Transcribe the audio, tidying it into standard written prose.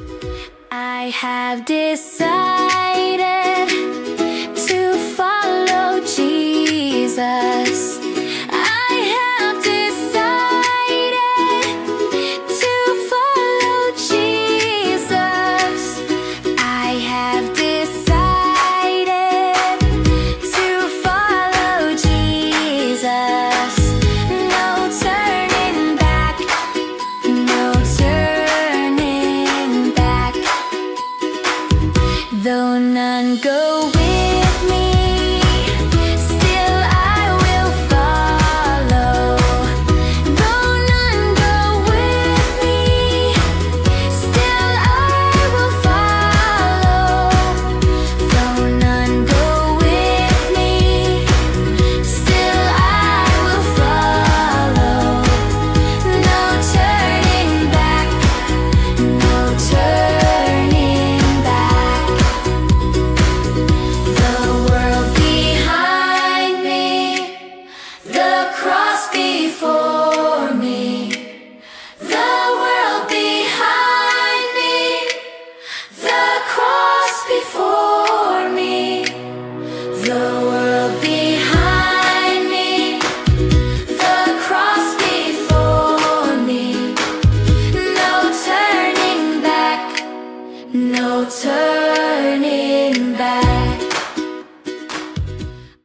I have decided to follow Jesus. I have decided to follow Jesus. I have decided to follow Jesus. No turning back, no turning back. Though none go